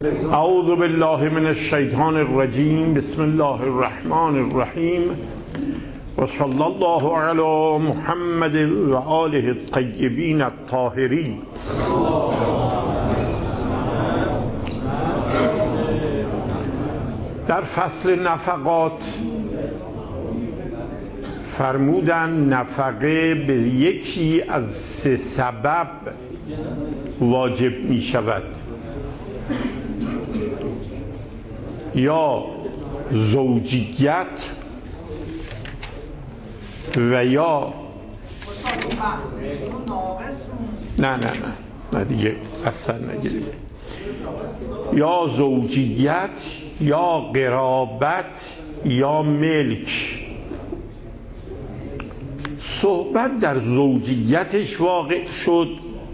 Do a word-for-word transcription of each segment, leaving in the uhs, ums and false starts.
اعوذ بالله من الشیطان الرجیم. بسم الله الرحمن الرحیم و صلی الله علی محمد و آله الطیبین الطاهرین. در فصل نفقات فرمودن نفقه به یکی از سه سبب واجب می شود: یا زوجیت و یا نه نه نه نه دیگه اصلا نگیریم یا زوجیت یا قرابت یا ملک. صحبت در زوجیتش واقع شد: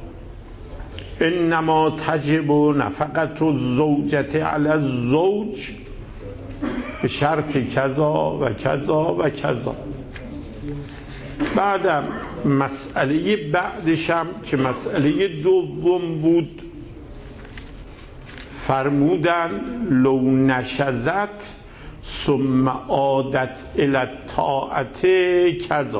انما تجب نفقت الزوجة علی الزوج به شرط کذا و کذا و کذا. بعدم مسئله بعدشم که مسئله دوم بود فرمودن لو نشزت ثم عادت الی الطاعت کذا.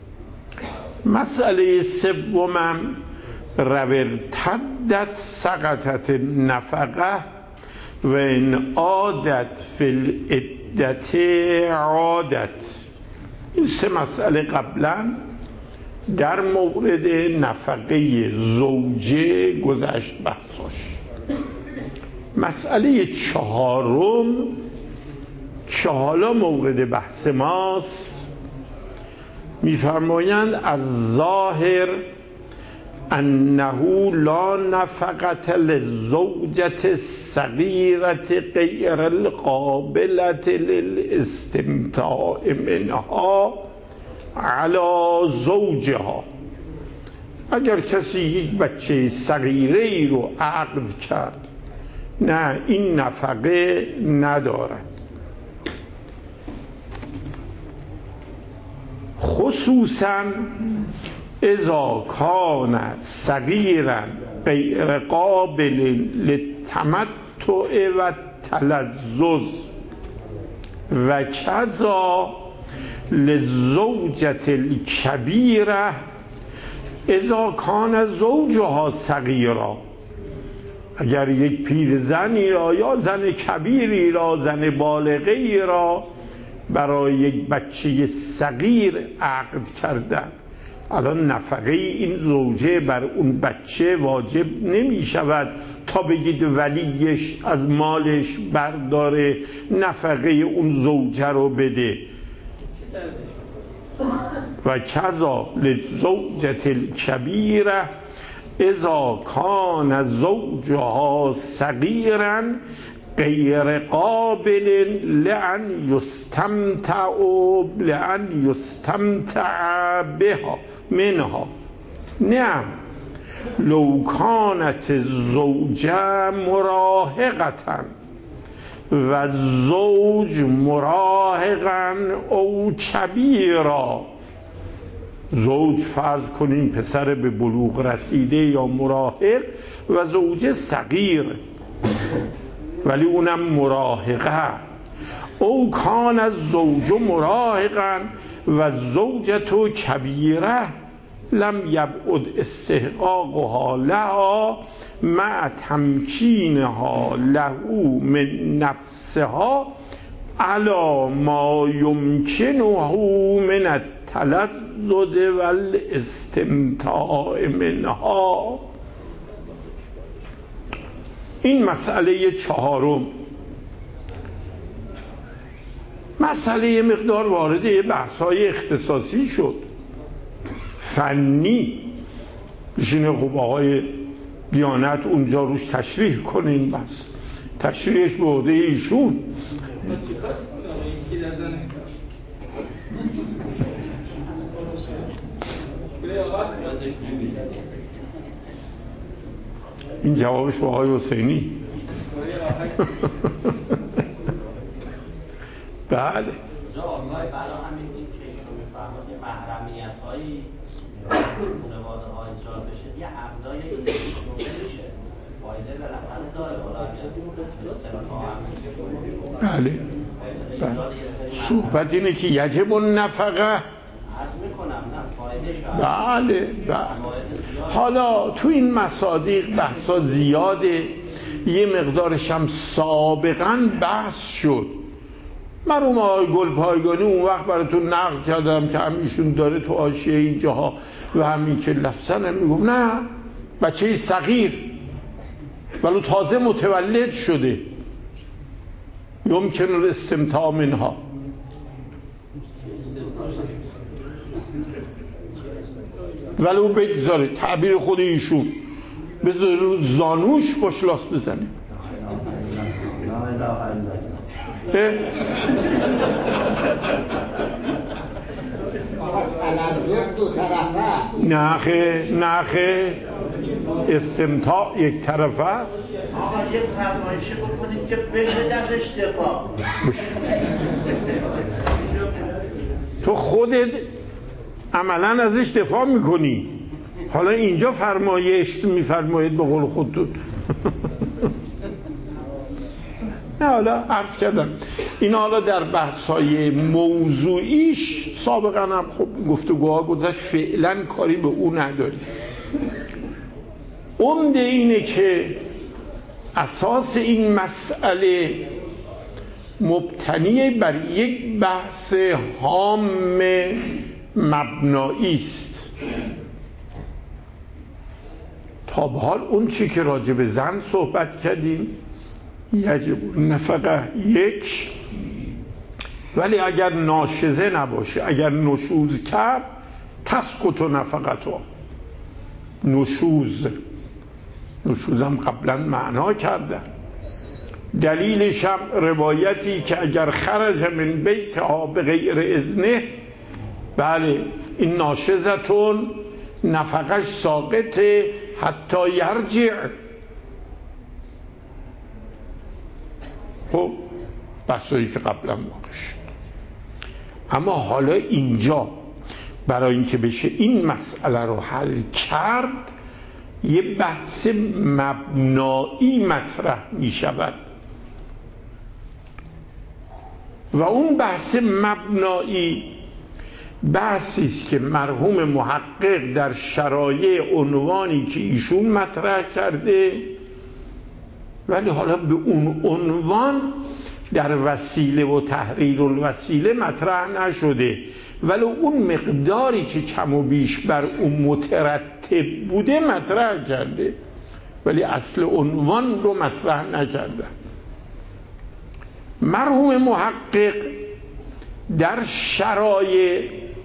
مسئله سومم رو ارتدت سقطت نفقه و ان عادت فی العدت عادت. این سه مسئله قبلا در مورد نفقه زوجه گذشت بحثاش. مسئله چهارم که حالا مورد بحث ماست میفرمایند از ظاهر انه لا نفقت للزوجة الصغیرة غیر القابلة للاستمتاع منها علی زوجها. اگر کسی یک بچه صغیره ای رو عقد کرد نه این نفقه ندارد، خصوصا اذا کان صغیرا غیر قابل للتمتع و تلذذ و کذا للزوجة الکبیره اذا کان زوجها صغیرا. اگر یک پیرزنی را یا زن کبیری را، زن بالغه‌ای را برای یک بچه صغیر عقد کردن، الان نفقه این زوجه بر اون بچه واجب نمی شود تا بگید ولیش از مالش برداره نفقه اون زوجه رو بده. و کذا للزوجة الکبیره اذا کان زوجها صغیرا غیر قابل لأن یستمتع لأن یستمتع بها منها. نعم لو کانت الزوجه مراهقة و الزوج مراهقا او کبیرا. زوج فرض کنیم پسر به بلوغ رسیده یا مراهق و زوجه صغیر ولی اونم مراهقه. او کان الزوج مراهقا و زوجة کبیره لم یبعد استحقاقها لها مع تمکینها له من نفسها علی ما یمکنه من التلذذ والاستمتاع منها. این مسئله چهارم. مسئله مقدار وارد بحث‌های اختصاصی شد، فنی. بشینه خب آقای دیانت اونجا روش تشریح کنین، بس تشریحش به عهده ایشون. این جوابش با آقای حسینی. بله آقای برای همین این که ایشون میفرماد یه محرمیت هایی خانواده ها ایجاد بشه، یه عقدای این میشه فایده بالاخره داره. حالا بله بله صحبت اینه که یجب النفقه عرض میکنم نه فایده شاید. بله بله. حالا تو این مصادیق بحثا زیاده، یه مقدارش هم سابقا بحث شد. مرحوم آقای گلپایگانی اون وقت براتون نقل کردم که همیشون داره تو حاشیه اینجاها و همین که لفظن هم میگفت نه بچه صغیر ولو تازه متولد شده یمکن الاستمتاع منها، ولو بگذاره تعبیر خود ایشون بذاره رو زانوش فشلاس بزنه. نخه نخه استمتاع یک طرفه است. آقا یه فرمایشی بکنید که بشه دستش دفاع. تو خودت عملا ازش دفاع میکنی، حالا اینجا فرمایش میفرمایید به قول خودتون. نه حالا عرض کردم این حالا در بحث‌های موضوعیش سابقا هم خب گفتگوها گذشت، فعلا کاری به او نداریم. عمده اینه که اساس این مسئله مبتنی بر یک بحث هام مبنایی است. تا به حال اون چی که راجع به زن صحبت کردیم یجب نفقه یک، ولی اگر ناشزه نباشه، اگر نشوز کرد تسقط نفقتها. نشوز نشوزم قبلا معنا کردم. دلیلش هم روایتی که اگر خرج من بیتها به غیر اذنه، بله این ناشزتون نفقش ساقطه حتی یرجع. خب بحثایی که قبلا واقع شد. اما حالا اینجا برای اینکه بشه این مسئله رو حل کرد یه بحث مبنایی مطرح می شود و اون بحث مبنایی بحثی است که مرحوم محقق در شرایع عنوانی که ایشون مطرح کرده، ولی حالا به اون عنوان در وسیله و تحریر الوسیله مطرح نشده، ولی اون مقداری که کم و بیش بر اون مترتب بوده مطرح کرده، ولی اصل عنوان رو مطرح نکرده. مرحوم محقق در شرایع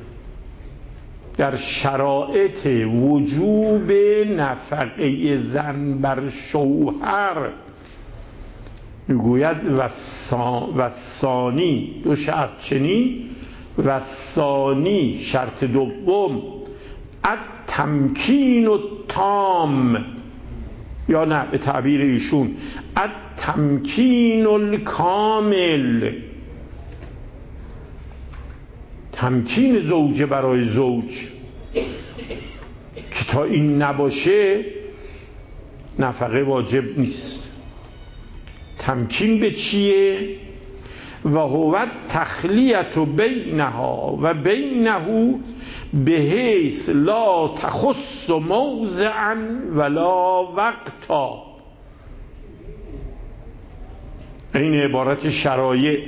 در شرایط وجوب نفقه زن بر شوهر میگوید و ثانی دو شرط چنین، و ثانی شرط دوم التمکین التام، یا نه به تعبیر ایشون التمکین الکامل، تمکین زوجه برای زوج که تا این نباشه نفقه واجب نیست. تمکین به چیه؟ و هو تخلیت بینها و بینه به حیث لا تخص موضعا ولا وقتا. این عبارت شرایع،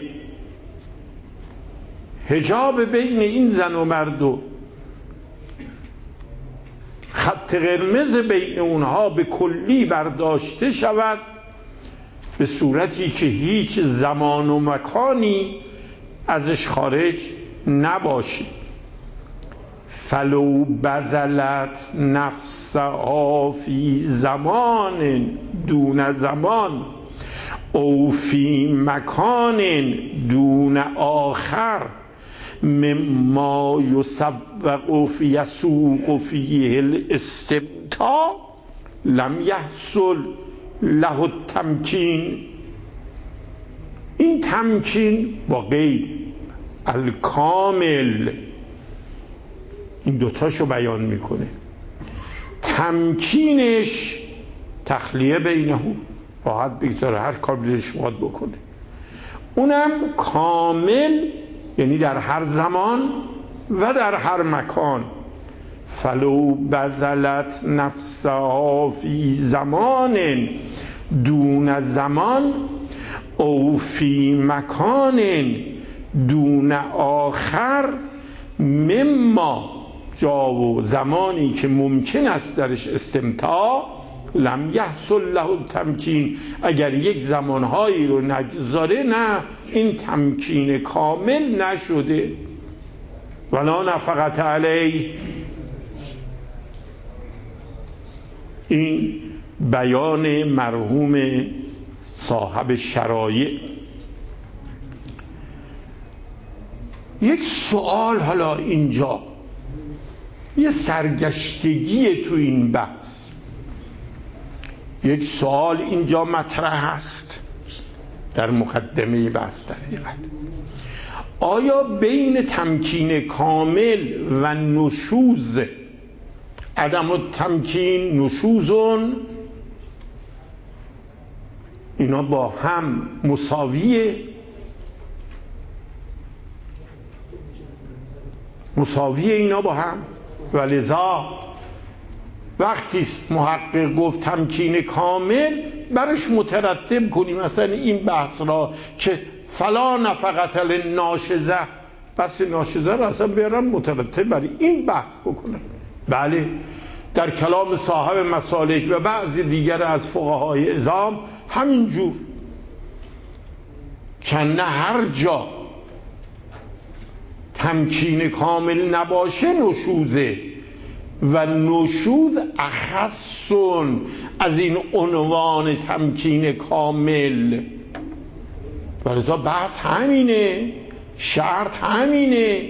حجاب بین این زن و مرد و خط قرمز بین اونها به کلی برداشته شود به صورتی که هیچ زمان و مکانی ازش خارج نباشی. فلو بذلت نفسها فی زمان دون زمان او فی مکان دون آخر مما یسوق فی یسوق فیه الاستمتاع لم یحصل له التمکین. این تمکین با قید الکامل این دوتاشو بیان میکنه. تمکینش تخلیه بینه راحت بگذاره، هر کار دلش میخواد بکنه. اونم کامل، یعنی در هر زمان و در هر مکان. فلو بذلت نفسها فی زمان دون زمان او فی مکان دون آخر مما جا و زمانی که ممکن است درش استمتاع لم یحصل له التمکین، اگر یک زمانهایی رو نگذاره نه این تمکین کامل نشده. ولا نفقت علیه، این بیان مرحوم صاحب شرایع. یک سوال حالا اینجا، یه سرگشتگی تو این بحث، یک سوال اینجا مطرح هست در مقدمه بحث. در حقیقت آیا بین تمکین کامل و نشوز عدم التمکین نشوزون اینا با هم مساویه؟ مساویه اینا با هم؟ ولذا وقتی محقق گفت تمکین کامل برش مترتب کنیم مثلا این بحث را که فلا نفقت للناشزه، بس ناشزه را اصلا بیارم مترتب برای این بحث بکنم. بله، در کلام صاحب مسالک و بعضی دیگر از فقهای عظام همینجور که نه هر جا تمکین کامل نباشه نشوزه و نشوز اخصون از این عنوان تمکین کامل. ولذا بحث همینه، شرط همینه.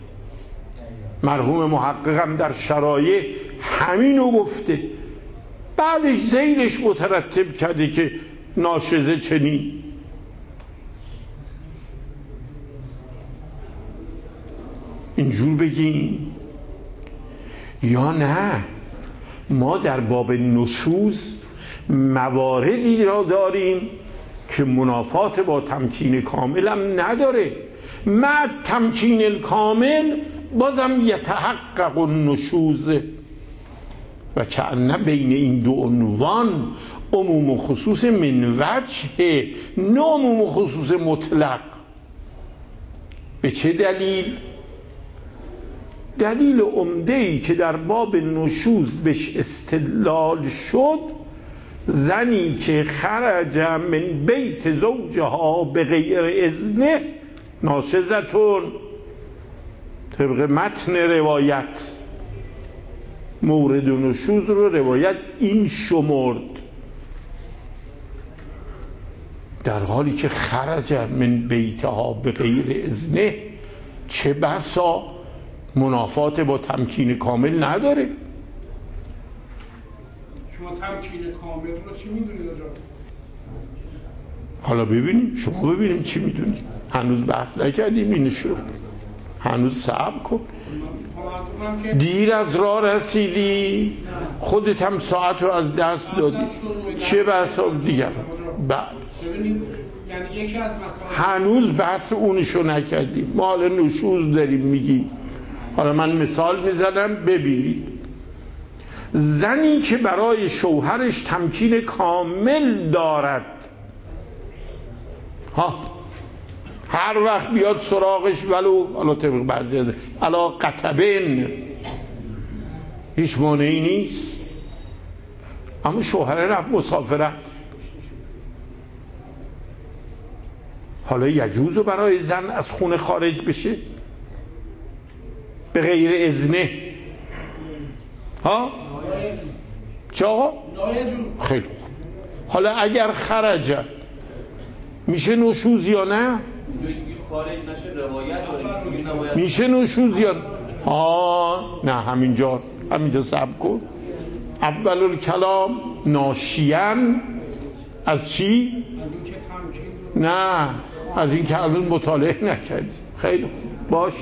مرحوم محققم در شرایع همینو گفته، بعدش زیرش مترتب کرده که ناشزه چنین. اینجور بگیم یا نه ما در باب نشوز مواردی را داریم که منافات با تمکین کامل هم نداره. مع تمکین الکامل بازم یتحقق النشوز و کأن بین این دو عنوان عموم و خصوص من وجه، نه عموم و خصوص مطلق. به چه دلیل؟ دلیل عمده‌ای که در باب نشوز بهش استدلال شد، زنی که خرج من بیت زوجها به غیر اذنه ناشزتون، طبق متن روایت مورد نشوز رو روایت این شمرد، در حالی که خرج من بیتها به غیر اذنه چه بسا منافات با تمکین کامل نداره. شما تمکین کامل رو چی میدونید آجا؟ حالا ببینیم، شما ببینیم چی میدونید. هنوز بحث نکردیم اینشو، هنوز صبر کن. دیر از راه رسیدی، خودت هم ساعت رو از دست دادی، چه بحث دیگر؟ بله ببینید، یعنی یکی از مسائل هنوز بحث اونشو نکردیم، ما حالا نشوز داریم میگیم. حالا من مثال میزنم ببینید. زنی که برای شوهرش تمکین کامل دارد، ها هر وقت بیاد سراغش ولو حالا طبق بعضی علا قطبین هیچ مانعی نیست، اما شوهر رفت مسافرت، حالا یجوز برای زن از خونه خارج بشه به غیر اذنه؟ ها چه آقا؟ خیلی خوب. حالا اگر خرج میشه نشوز یا نه؟ خارج نشه روایت میشه نشوز یا ها نه؟ همینجا همینجا صبر کن. اول الکلام ناشیان از چی؟ نه از این که الان مطالعه نکردی. خیلی خوب باش،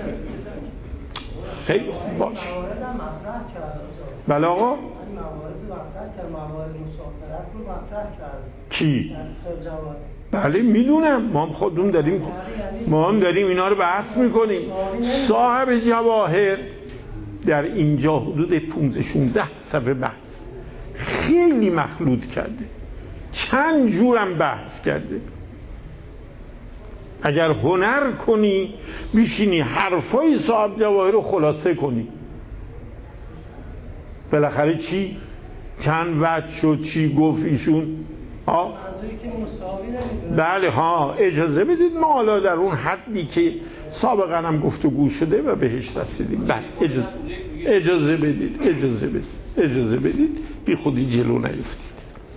خیلی خوب باش. بله آقا مطرح کرد، موارد مسافرت رو مطرح کرد. کی؟ در جواد. بله میدونم، ما هم خودمون داریم ما هم داریم اینا رو بحث میکنیم. صاحب جواهر در اینجا حدود پانزده شانزده صفحه بحث خیلی مخلوط کرده، چند جورم بحث کرده. اگر هنر کنی بیشینی حرفای صاحب جواهر رو خلاصه کنی، بالاخره چی؟ چند وجه شد، چی گفت ایشون؟ ها؟ بله ها، اجازه بدید ما حالا در اون حدی که سابقا هم گفتگو شده و بهش رسیدیم. بله اجازه اجازه بدید اجازه بدید اجازه بدید بی خودی جلو نیفتید.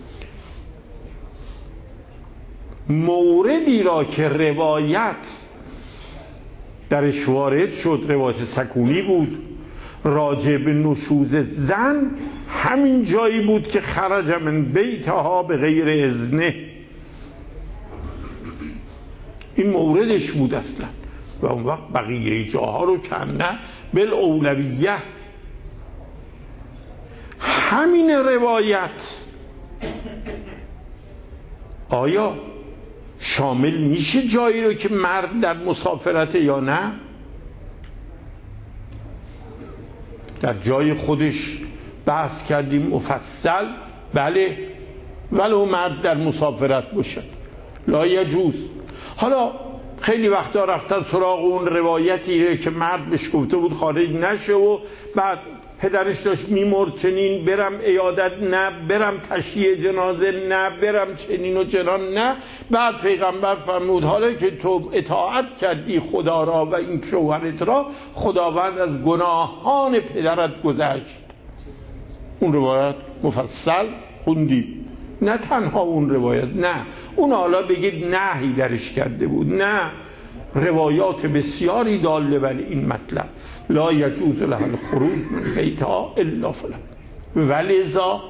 موردی را که روایت درش وارد شد، روایت سکونی بود راجع به نشوز زن، همین جایی بود که خرج من بیتها به غیر اذنه، این موردش بود اصلا. و اون وقت بقیه جاها رو کنه بالاولویه. همین روایت آیا شامل میشه جایی رو که مرد در مسافرت یا نه؟ در جای خودش بحث کردیم مفصل، بله، ولو مرد در مسافرت باشه لا یجوز. حالا خیلی وقتا رفتن سراغ اون روایتی که مرد بهش گفته بود خارج نشه و بعد پدرش داشت میمرد، چنین برم عیادت نه، برم تشییع جنازه نه، برم چنین و چنان نه. بعد پیغمبر فرمود حالا که تو اطاعت کردی خدا را و این شوهرت را، خداوند از گناهان پدرت گذشت. اون روایت مفصل خوندی، نه تنها اون روایت، نه اون حالا بگید نهی درش کرده بود، نه، روایات بسیاری داله بر این مطلب. لا یجوز له الخروج من بیتها الا فلان. ولذا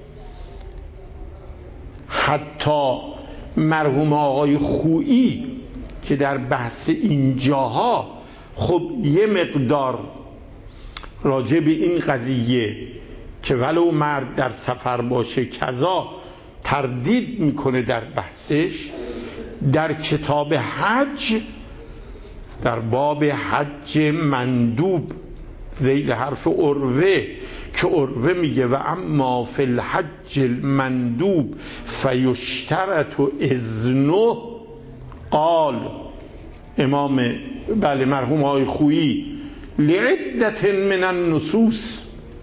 حتی مرحوم آقای خویی که در بحث اینجاها خب یه مقدار راجع به این قضیه که ولو مرد در سفر باشه کذا تردید میکنه در بحثش، در کتاب حج در باب حج مندوب ذیل حرف عروه که عروه میگه و اما فی الحج المندوب فیشترط اذنه، قال امام بله مرحوم آقای خویی لعدت من النصوص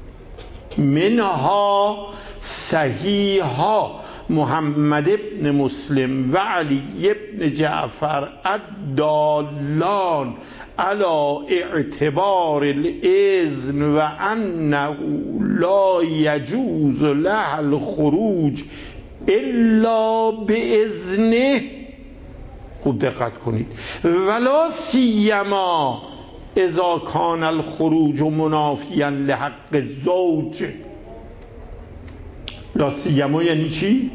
منها صحیحا محمد ابن مسلم و علی ابن جعفر الدالان علی اعتبار الاذن و انه لا یجوز له الخروج الا باذنه. خوب دقت کنید، ولا سیما اذا کان الخروج منافیا لحق الزوج. لا سیما یعنی چی؟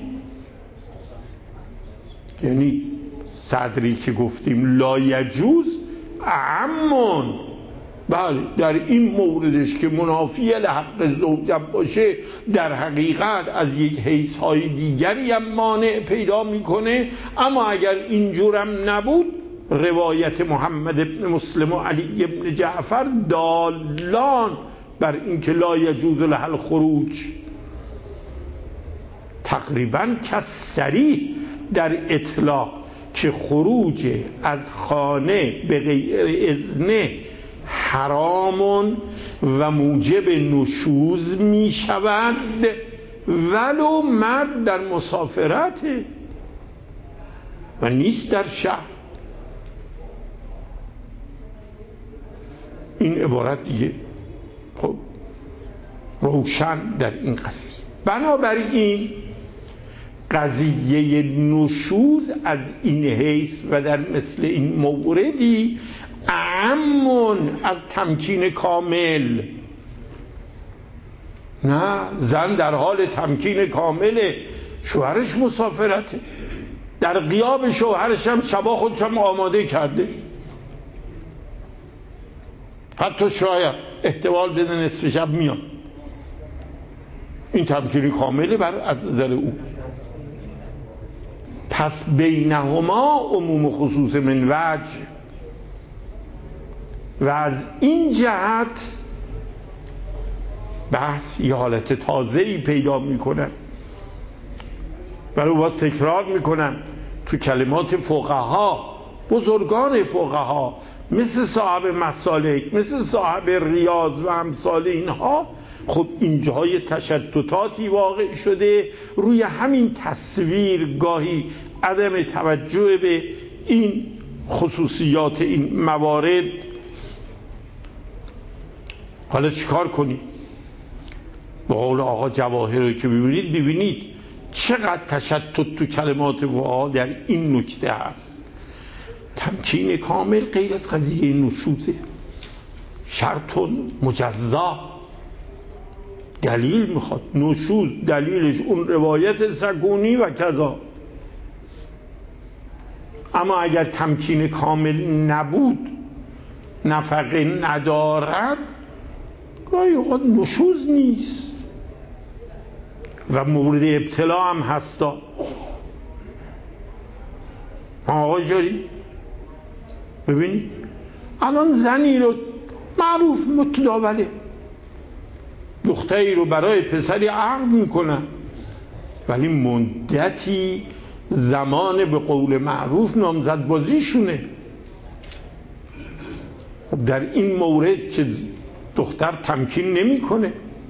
یعنی صدری که گفتیم لا یجوز عمون، بله در این موردش که منافی لحق زوج باشه در حقیقت از یک حیث های دیگری هم مانع پیدا میکنه. اما اگر اینجورم نبود، روایت محمد ابن مسلم و علی ابن جعفر دالان بر اینکه لا یجوز له الخروج، تقریبا کسری در اطلاق که خروج از خانه به غیر اذن حرام و موجب نشوز می شود ولو مرد در مسافرت و نیست در شهر. این عبارت دیگه خب روشن در این قضیه. بنابراین قضیه نشوز از این حیث و در مثل این موردی اعمون از تمکین کامل. نه، زن در حال تمکین کامل، شوهرش مسافرته، در غیاب شوهرش هم شبا خودش هم آماده کرده، حتی شاید احتمال بده نصف شب میاد، این تمکین کامله بر از نظر او. پس بینهما عموم خصوص من وجه و از این جهت بحث یه حالت تازه‌ای پیدا میکنن. برای باز تکرار میکنم تو کلمات فقها، بزرگان فقها مثل صاحب مسالک، مثل صاحب ریاض و امثال اینها، خب اینجاهای تشتتاتی واقع شده روی همین تصویر، گاهی عدم توجه به این خصوصیات این موارد. حالا چیکار کنیم؟ به قول آقا جواهر رو که ببینید ببینید چقدر تشتت تو کلمات فقها در این نکته هست. تمکین کامل غیر از قضیه نشوزه، شرط مجزا، دلیل میخواد. نشوز دلیلش اون روایت سکونی و کذا. اما اگر تمکین کامل نبود، نفقه ندارد، گاهی اوقات نشوز نیست و مورد ابتلا هم هستا. آقا جاری ببینید الان زنی رو معروف متداوله، دختری رو برای پسری عقد میکنن، ولی مدتی زمان به قول معروف نامزد بازیشونه. خب در این مورد که دختر تمکین نمیکنه،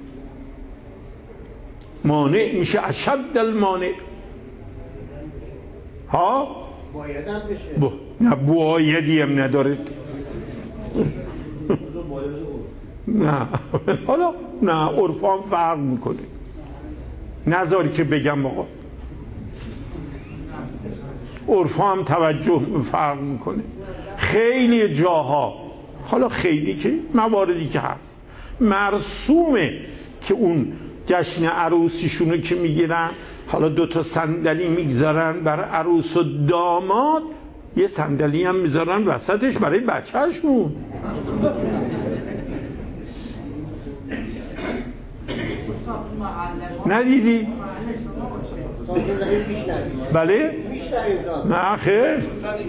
مانع میشه، اشد المانع. ها بایدم بشه با... نه بایدی هم نداره. نه حالا نه عرفان فرق میکنه، نذاری که بگم آقا عرفان هم توجه فرق میکنه. خیلی جاها، حالا خیلی که مواردی که هست مرسومه که اون جشن عروسیشونو که میگیرن، حالا دوتا صندلی میگذارن برای عروس و داماد، یه صندلی هم میذارن وسطش برای بچهشون. ندیدی؟ بله؟ نه خیر.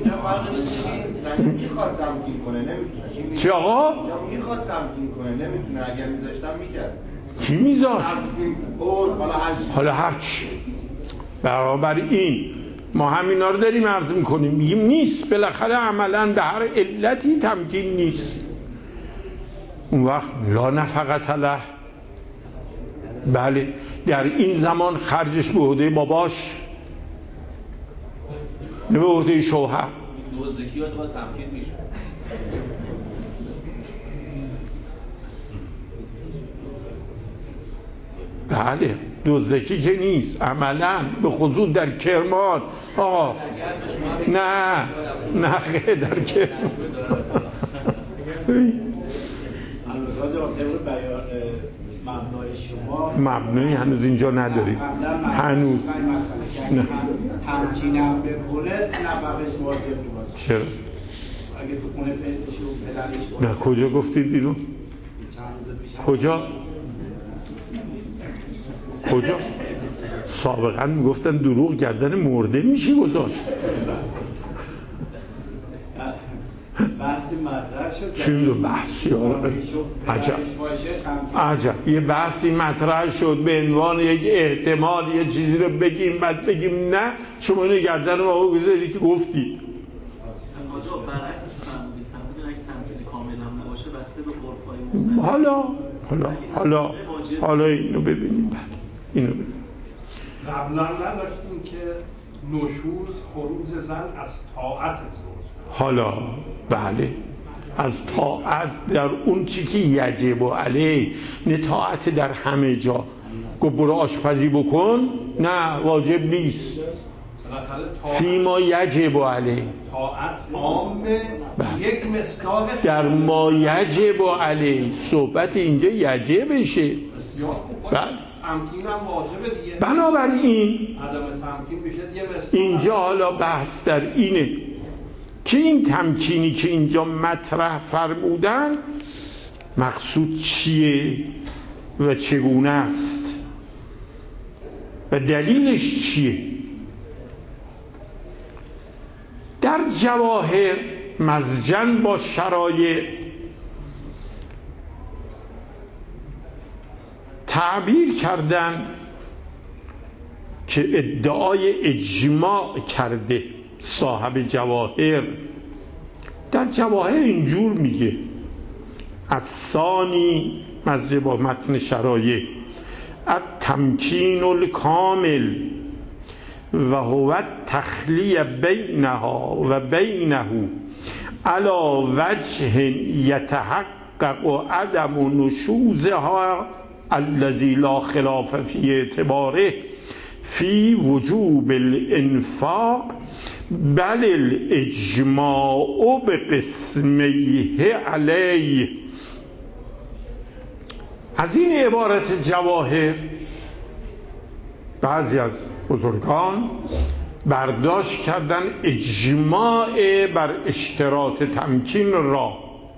میخواد تمکین کنه نمیتونه. چی آقا؟ میخواد تمکین کنه نمیتونه، اگر میذاشتم میکرد. کی میذاش؟ حالا حالا هرچی. برابر این ما همینا رو داریم عرض میکنیم، میگیم نیست، بالاخره عملا به هر علتی تمکین نیست. اون وقت لا نفقت له. بله در این زمان خرجش به عهده باباش، نه به عهده شوهر. دزدکیات باید تمکین میشه. بله دزدکی که نیست، عملا به خصوص در کرمان. آقا نه نه خیلی در کرمان مبنای شما مبنایی هنوز اینجا نداریم هنوز. نه تمکینم بکنه نفقش واجب باشه. چرا؟ اگه تو خونه پدرش و پدرش باشه. نه کجا گفتید اینو؟ کجا؟ کجا؟ سابقا میگفتن دروغ گردن مرده میشی گذاشت. بحثی مطرح شد. چی میدون بحثی؟ عجب عجب یه بحثی مطرح شد به عنوان یک احتمال یه چیزی رو بگیم بعد بگیم نه شما اینو گردن ما بگذاری که گفتی. آجا برعکسش فرمودید، فرمودید اگه تمکین کامل هم نباشه بسته به عرفای مختلف. حالا حالا حالا حالا اینو ببینیم. بعد اینو ببینیم. قبلا نداشتیم که نشوز خروج زن از طاعت زوج. حالا بله از طاعت در اون چی که یجب علیه، نه طاعت در همه جا. گفت برو آشپزی بکن، نه واجب نیست. فیما یجب علیه طاعت عامه یک مصداق در ما یجب علیه. صحبت اینجا یجبشه. بله تمکین هم واجبه دیگه. بنابراین عدم تمکین میشه یه مصداق. اینجا حالا بحث در اینه که این تمکینی که اینجا مطرح فرمودن مقصود چیه و چگونه است. و دلیلش چیه؟ در جواهر مزجن با شرایع تعبیر کردن که ادعای اجماع کرده صاحب جواهر. در جواهر اینجور میگه از ثانی مزج با متن شرایع التمکین الکامل و هو تخلیه بینها و بینه علی وجه یتحقق عدم نشوزها الذی لا خلاف فی اعتباره فی وجوب الانفاق بل الاجماع بقسمیه علیه. از این عبارت جواهر بعضی از بزرگان برداشت کردن اجماع بر اشتراط تمکین را.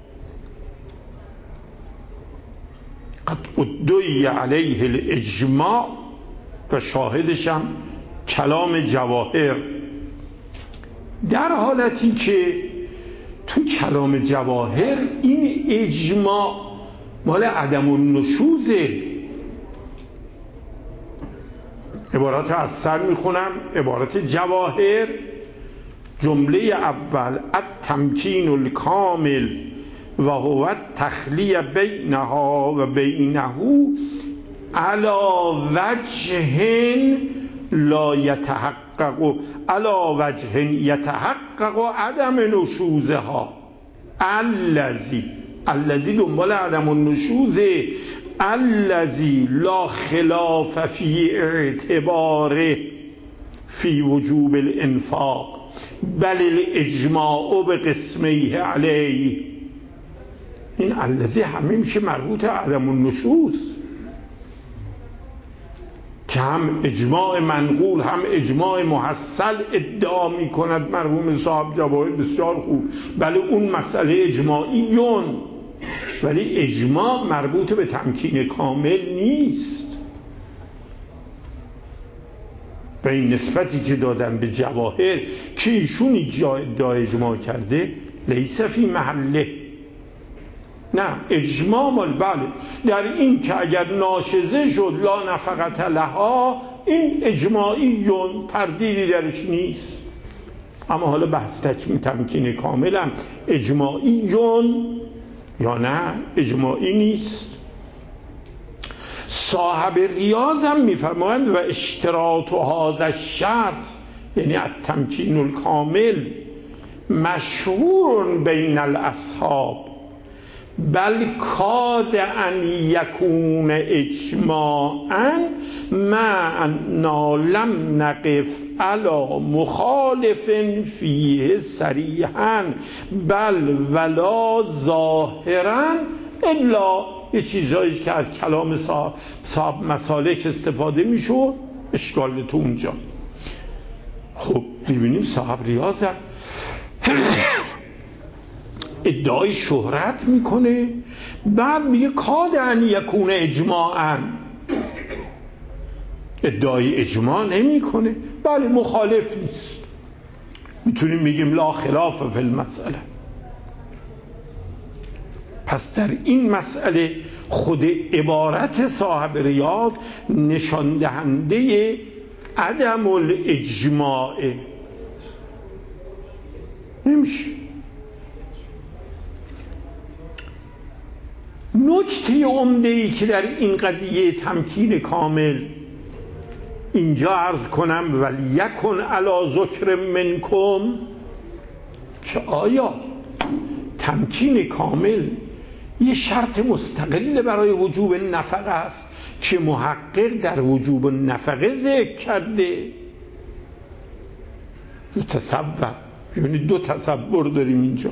قد ادعی علیه الاجماع و شاهدشم کلام جواهر، در حالتی که تو کلام جواهر این اجماع مال عدم النشوزه. عبارات از سر میخونم. عبارت جواهر جمله اول التمکین الکامل و هو تخلیه بینها و بینه علی وجه لا یتحقق علی وجه یتحقق عدم نشوزها الذی الذی دنبال عدم النشوزه الذی لا خلاف فی اعتباره فی وجوب الانفاق بل الاجماع بقسمیه علیه. این الذی همه میشه مربوط عدم النشوز که هم اجماع منقول هم اجماع محصل ادعا می کند مرحوم صاحب جواهر. بسیار خوب، بله اون مسئله اجماعیون، ولی اجماع مربوط به تمکین کامل نیست. و این نسبتی که دادن به جواهر که ایشون اینجا ادعا اجماع کرده لیس فی محله. نه، اجماع مال بله در این که اگر ناشزه شد لا نفقت لها، این اجماعیون، تردیدی درش نیست. اما حالا بحث تکمیل تمکین کاملم اجماعیون یا نه اجماعی نیست. صاحب ریاض هم میفرمایند و اشتراط و هذا الشرط یعنی التمکین الکامل مشهور بین الاصحاب بل کاد ان یکون اجماعا مع انا لم نقف علی مخالف فیه صریحا بل ولا ظاهرا الا یه چیزایی که از کلام صاحب, صاحب مسالک استفاده میشد اشکال تو اونجا. خب ببینیم صاحب ریاض ادعای شهرت میکنه، بعد میگه کاد ان یکون اجماعا، ادعای اجماع نمیکنه. بله مخالف نیست، میتونیم بگیم لا خلاف فی المسئله. پس در این مسئله خود عبارت صاحب ریاض نشان دهنده عدم الاجماع نمیشه. نکته عمده‌ای که در این قضیه تمکین کامل اینجا عرض کنم ولیکن علی ذکر منکم، که آیا تمکین کامل یه شرط مستقل برای وجوب نفقه است که محقق در وجوب نفقه ذکر کرده؟ دو تصور، یعنی دو تصور داریم اینجا.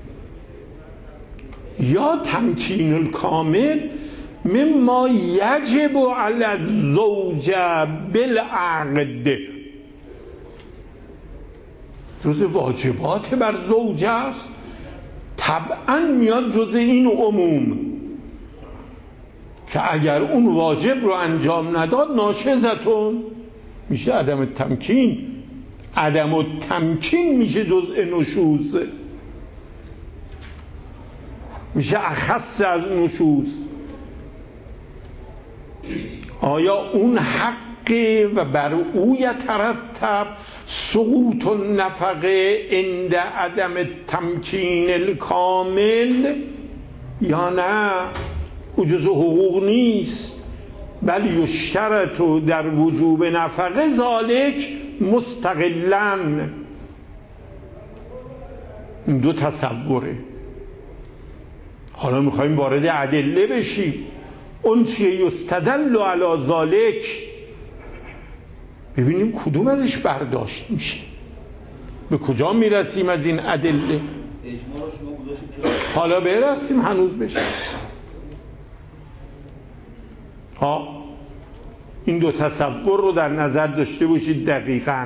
یا تمکین الکامل مما یجب علی الزوج بالعقد، جز واجبات بر زوج است، طبعا میاد جز این عموم که اگر اون واجب رو انجام نداد ناشزتون، میشه عدم تمکین. عدم التمکین میشه جزء نشوز، میشه اخص از نشوز. آیا اون حقه و بر او یترتب سقوط النفقه عند عدم تمکین الکامل یا نه؟ او جزء حقوق نیست، بل یشترط در وجوب نفقه ذالک مستقلاً. این دو تصوره. حالا میخوایم وارد ادله بشیم. اون چیه یستدل علی ذالک، ببینیم کدوم ازش برداشت میشه، به کجا میرسیم از این ادله. حالا برسیم، هنوز بشه. ها این دو تصور رو در نظر داشته باشید دقیقاً.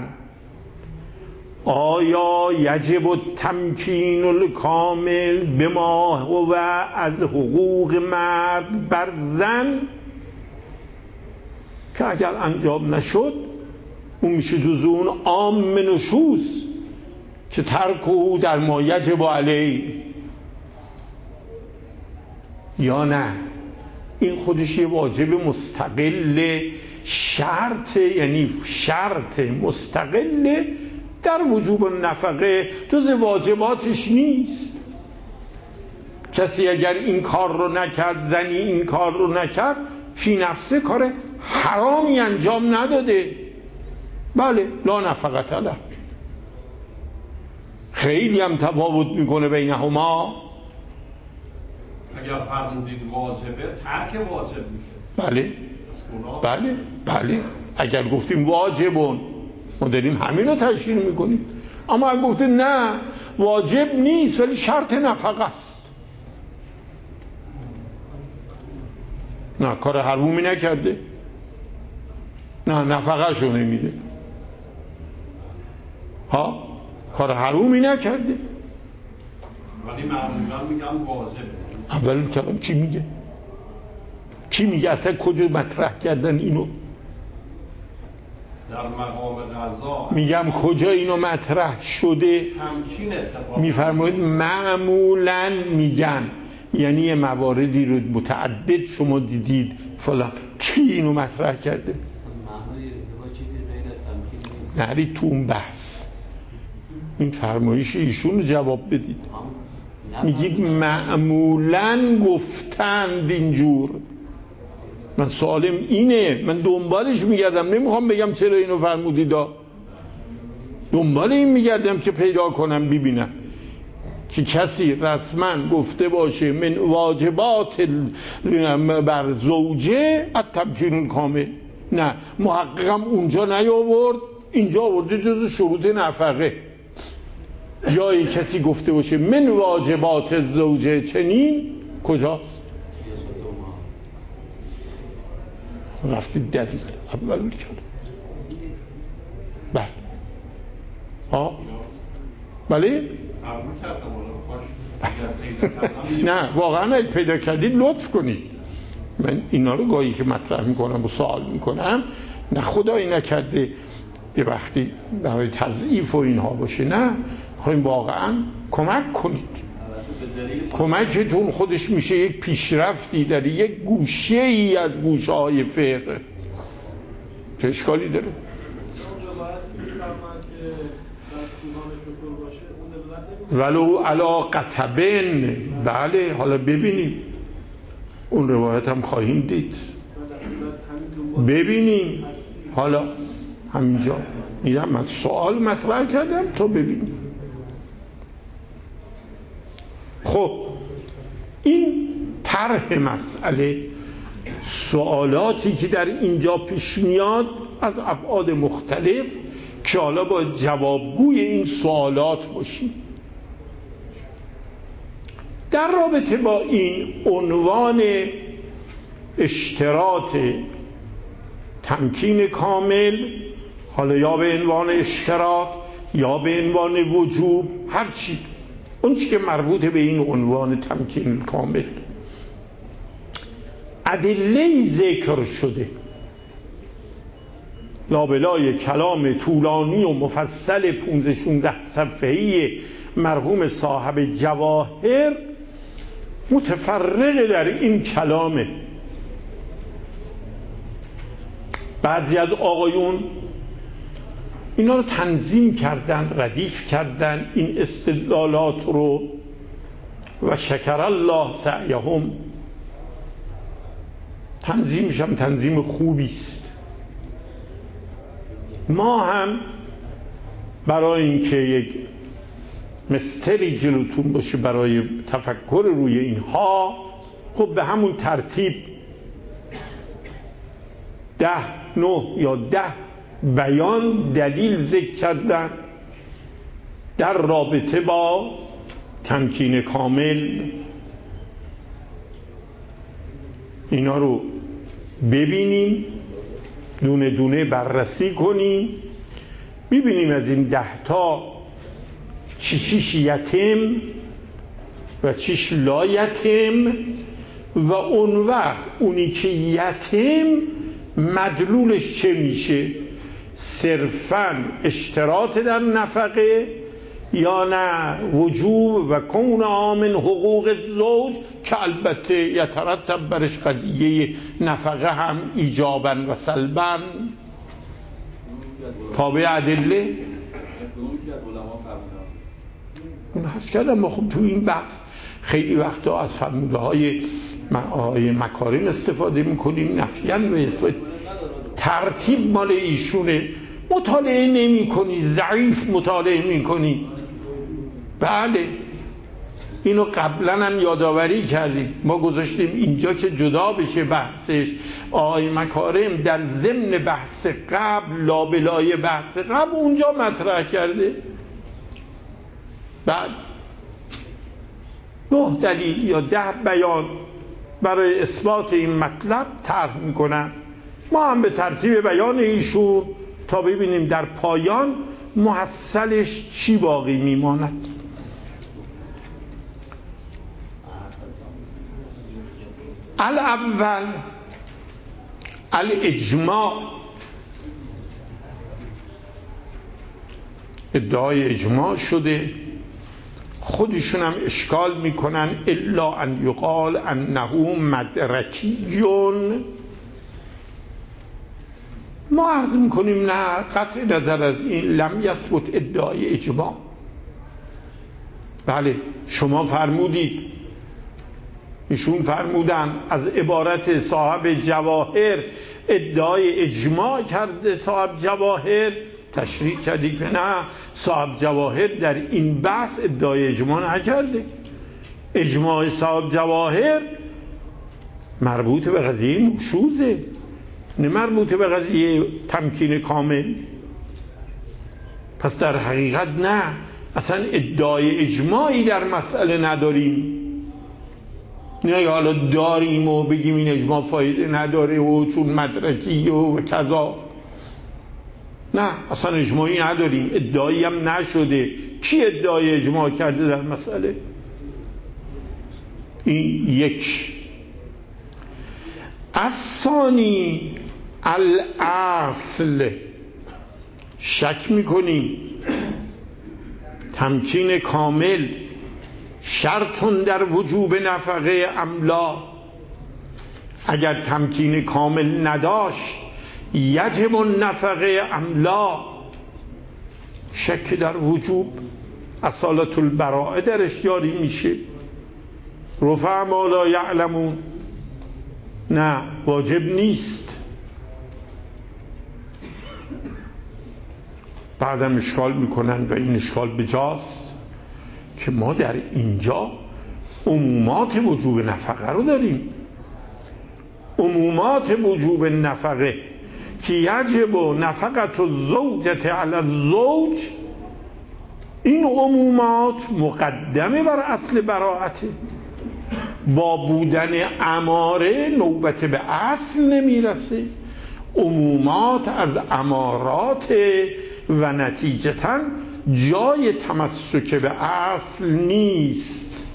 آیا یجب التمکین الکامل بما هو از حقوق مرد بر زن، که اگر انجام نشد اون میشه جزو اون عام نشوز که ترک او در ما یجب علیه، یا نه این خودش یه واجب مستقل شرط، یعنی شرط مستقل در وجوب نفقه، جز واجباتش نیست. کسی اگر این کار رو نکرد، زنی این کار رو نکرد، فی نفسه کار حرامی انجام نداده، بله لا نفقت له. خیلی هم تفاوت میکنه بینهما. اگر فرمودید واجبه، ترک واجب میشه. بله بله بله. اگر گفتیم واجبون، ما داریم همین رو تشکیل میکنیم. اما اگر گفتیم نه واجب نیست ولی شرط نفقه است، نه کار حرومی نکرده، نه نفقه شو نمیده، ها کار حرومی نکرده، ولی معمولا میگم واجبه. اول کلام چی میگه؟ چی میگه؟ اصلا کجا مطرح کردن اینو؟ در مقام قضا میگم کجا اینو مطرح شده؟ تمکین اتفاق میفرمایید معمولاً میگن، یعنی یه مواردی رو متعدد شما دیدید فلان، کی اینو مطرح کرده؟ نرید تو اون بحث، این فرمایش ایشون رو جواب بدید. میگید معمولاً گفتند اینجور. من سوالم اینه، من دنبالش میگردم، نمیخوام بگم چرا اینو فرمودید، دنبال این میگردم که پیدا کنم ببینم که کسی رسما گفته باشه من واجبات بر زوجه التمکین کامل. نه، محققم اونجا نیاورد، اینجا آورده جز شروط نفقه. جایی کسی گفته باشه من واجبات زوجه چنین، کجاست؟ رفتید دلیل اول کرد. بله ها بله نه واقعا اگه پیدا کردید لطف کنید. من اینا رو گاهی که مطرح میکنم و سوال میکنم، نه خدایی نکرده به وقتی برای تضعیف و اینها باشه، نه خواهیم واقعا کمک کنید. کمکتون خودش میشه یک پیشرفتی در یک گوشه ای از گوشه های فقه. چه اشکالی داره؟ ولو علا قطبن. بله حالا ببینیم اون روایت هم خواهیم دید، ببینیم. حالا همینجا میگم من سوال مطرح کردم تا ببینیم. خب این طرح مسئله، سوالاتی که در اینجا پیش میاد از ابعاد مختلف که حالا با جوابگوی این سوالات باشیم. در رابطه با این عنوان اشتراط تمکین کامل، حالا یا به عنوان اشتراط یا به عنوان وجوب، هر چی اون چی که مربوط به این عنوان تمکین کامل، ادله ذکر شده. لابلای کلام طولانی و مفصل پونزده شانزده صفحه‌ای مرحوم صاحب جواهر متفرق در این کلامه. بعضی از آقایون اینا رو تنظیم کردن، ردیف کردن این استدلالات رو و شکر الله سعیهم. تنظیمش هم تنظیم خوبی است. ما هم برای اینکه یک مستری جلوتون باشه برای تفکر روی اینها، خب به همون ترتیب ده نه یا ده بیان دلیل ذکر کردن در رابطه با تمکین کامل. اینا رو ببینیم، دونه دونه بررسی کنیم، ببینیم از این ده تا چی چیش یتم و چیش لا یتم، و اون وقت اونی که یتم مدلولش چه میشه، صرفاً اشتراط در نفقه یا نه وجوب و کون آمن حقوق زوج، که البته یترتب برش قضیه نفقه هم ایجاباً و سلباً تابع ادله. اون هست کردم ما خب تو این بحث خیلی وقتا از فرموده های مکارم استفاده میکنیم، نفیان و اثبات. ترتیب مال ایشونه، مطالعه نمی کنی، ضعیف مطالعه می کنی. بله اینو قبلا هم یادآوری کردیم، ما گذاشتیم اینجا که جدا بشه بحثش. آقای مکارم در ضمن بحث قبل، لابلای بحث قبل اونجا مطرح کرده. بعد نه دلیل یا ده بیان برای اثبات این مطلب طرح میکنن. ما هم به ترتیب بیان ایشون تا ببینیم در پایان محصلش چی باقی میماند. الاول الاجماع، ادعای اجماع شده. خودشون هم اشکال میکنن الا ان یقال انه مدرکیون. ما عرض میکنیم نه، قطع نظر از این لم یثبت ادعای اجماع. بله شما فرمودید، ایشون فرمودن از عبارت صاحب جواهر ادعای اجماع کرده. صاحب جواهر تشریح کردی که نه، صاحب جواهر در این بحث ادعای اجماع نکرده. اجماع صاحب جواهر مربوط به قضیه نشوزه، نه مربوط به قضیه تمکین کامل. پس در حقیقت نه، اصلا ادعای اجماعی در مسئله نداریم. نه حالا داریم و بگیم این اجماع فایده نداره و چون مدرکی و کذا. نه اصلا اجماعی نداریم، ادعایی هم نشده. کی ادعای اجماع کرده در مسئله؟ این یک. الثانی الاصل، شک میکنیم تمکین کامل شرطون در وجوب نفقه املا. اگر تمکین کامل نداشت یجب النفقه املا، شک در وجوب، اصالت البراءه درش جاری میشه. رفع ما لا یعلمون، نه واجب نیست. بعدم اشکال میکنن و این اشکال بجاست که ما در اینجا عمومات وجوب نفقه رو داریم. عمومات وجوب نفقه که یجب نفقت الزوجة علی الزوج، این عمومات مقدمه بر اصل براءته. با بودن اماره نوبت به اصل نمیرسه. عمومات از امارات و نتیجتاً جای تمسک به اصل نیست.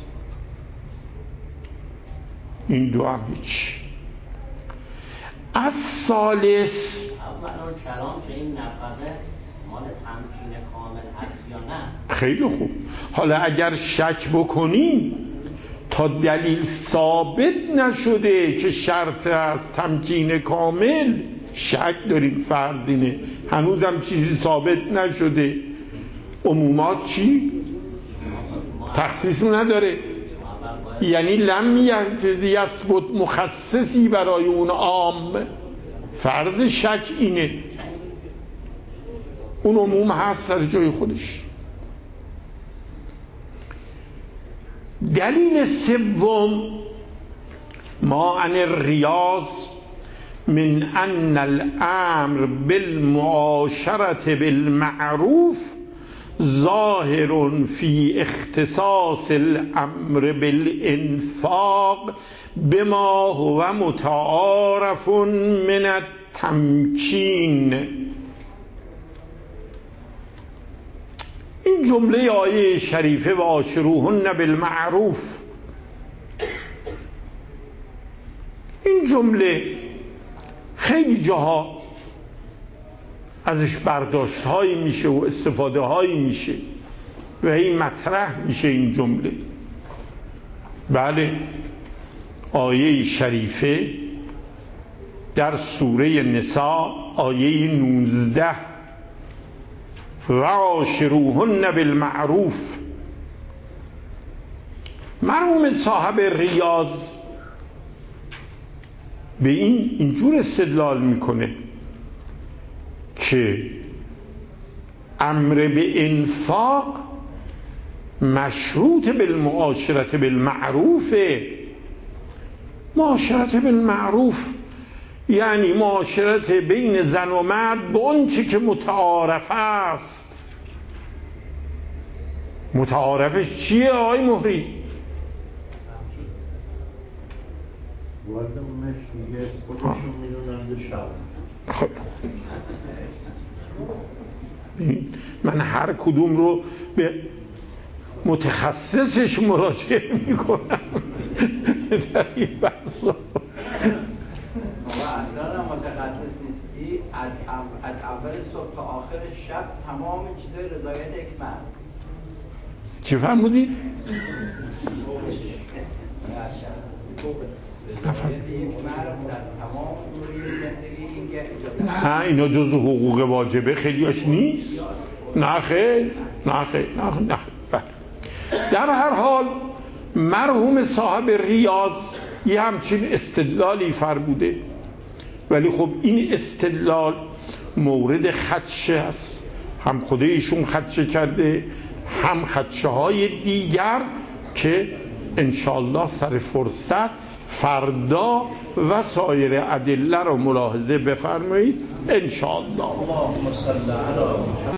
این دو هم هیچ. از ثالث الان کلام که این نفقه مال تمکین کامل هست یا نه؟ خیلی خوب. حالا اگر شک بکنیم تا دلیل ثابت نشده که شرط از تمکین کامل، شک داریم، فرضینه، هنوزم چیزی ثابت نشده، عمومات چی؟ تخصیص نداره. یعنی لم یثبت مخصصی برای اون عام. فرض شک اینه، اون عموم هست سر جای خودش. دلیل سوم، ما عن الریاض من ان الامر بالمعاشرة بالمعروف ظاهر فی اختصاص الامر بالانفاق بما هو متعارف من التمکین. این جمله آیه شریفه و عاشروهن بالمعروف، این جمله خیلی جاها ازش برداشت هایی میشه و استفاده هایی میشه و این مطرح میشه این جمله. بله، آیه شریفه در سوره نساء آیه نوزده و عاشروهن بالمعروف، مرحوم صاحب ریاض به این اینجور استدلال میکنه که امر به انفاق مشروط بالمعاشرت بالمعروف. معاشرت بالمعروف یعنی معاشرت بین زن و مرد به اون چی که متعارف است. متعارفش چیه آقای مهری؟ وارد اونش میگه خودشون میدونند شب. خب من هر کدوم رو به متخصصش مراجعه میکنم در این بحث. اصلا متخصص نیستی، از از اول صبح تا آخر شب تمام چیزای رضایت یک مرد. چی فرمودید؟ نه اینا جز حقوق واجبه خیلیاش نیست. نه خیلی نه خیلی نه نه. در هر حال مرحوم صاحب ریاض یه همچین استدلالی فرموده، ولی خب این استدلال مورد خدشه است. هم خود ایشون خدشه کرده، هم خدشه های دیگر که انشالله سر فرصت فردا و سایر ادله رو ملاحظه بفرمایید انشالله.